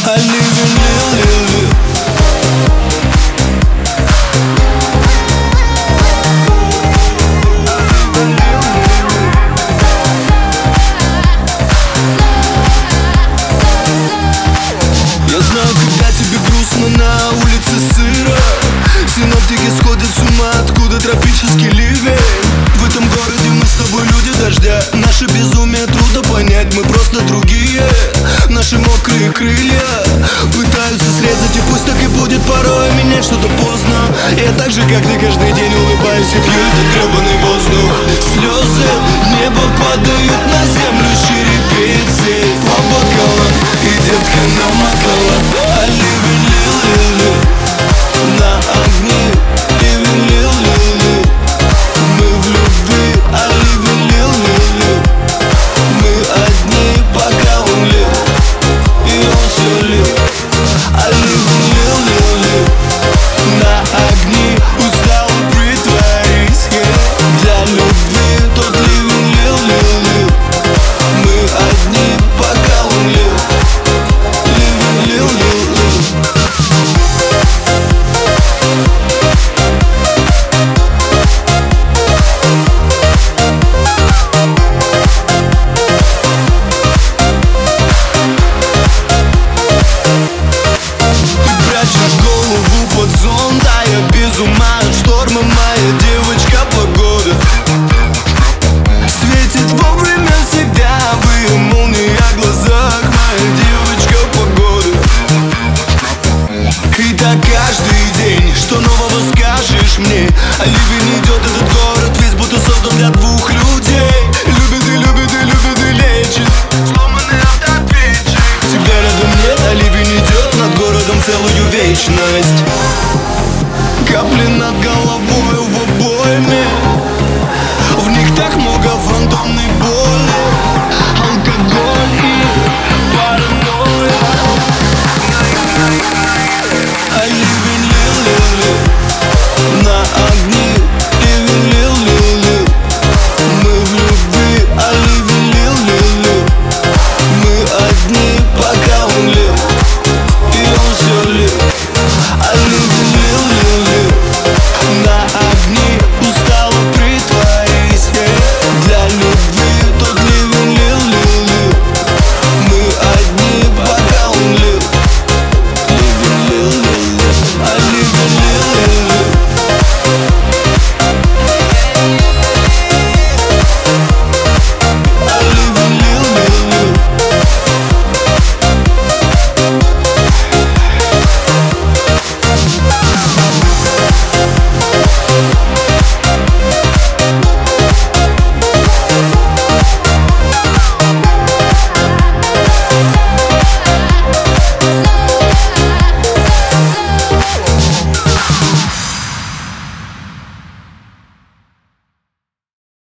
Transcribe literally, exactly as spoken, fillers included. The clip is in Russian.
I live in live, live, live. Я знаю, когда тебе грустно, на улице сыро. Синоптики сходят с ума, откуда тропический ливень. В этом городе мы с тобой люди дождя. Наше безумие трудно понять, мы просто другие. Наши мокрые крылья пытаются срезать, и пусть так и будет порой менять что-то поздно. Я так же, как ты, каждый день улыбаюсь и пью этот гребаный воздух. Слезы небо падают на землю черепицы по бокалам, и детка намокала. I live in live, live, live. На огне live in live, live, live. Мы в любви. I live in live, live, live. Мы одни, пока он лил, и он все лил. I live in live, live, live. На огне устал притворись, yeah. Для любви тот live in live, live, live. Мы одни, пока он лил. Live in live, live, live. Голову под зонт, а я без ума от шторма. Моя девочка погода светит вовремя всегда, вы молнии о глазах. Моя девочка погода. И так каждый день, что нового скажешь мне? А ливень идет, этот город весь будто создан для двух людей. Любит и любит и любит и лечит сломанный автоответчик. Всегда рядом нет, а ливень идет над городом целую вечность.